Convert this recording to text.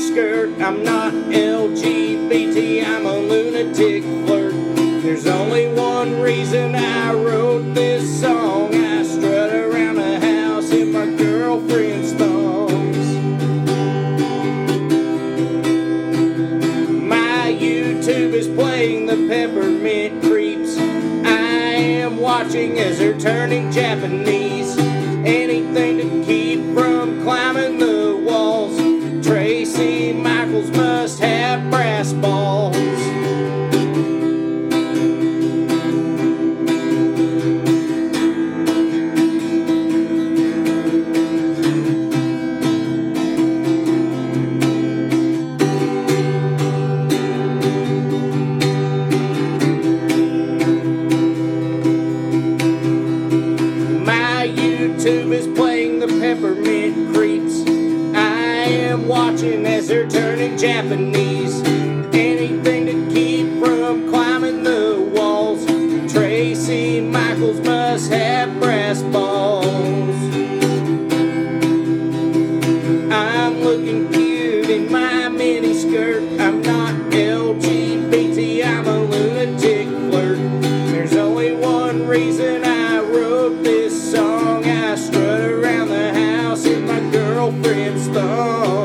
skirt. I'm not LGBT, I'm a lunatic flirt. There's only one reason I wrote this song. I strut around the house in my girlfriend's thongs. My YouTube is playing the Peppermint Creeps. I am watching as they're turning Japanese. Anything to keep from climbing the walls. Tracy Michaels must have brass balls. YouTube is playing the Peppermint Creeps. I am watching as they're turning Japanese. Anything to keep from climbing the walls. Tracy Michaels must have brass balls. I'm looking cute in my mini skirt. I'm not LGBT, I'm a lunatic flirt. There's only one reason I wrote this song. I strut around the house in my girlfriend's thong.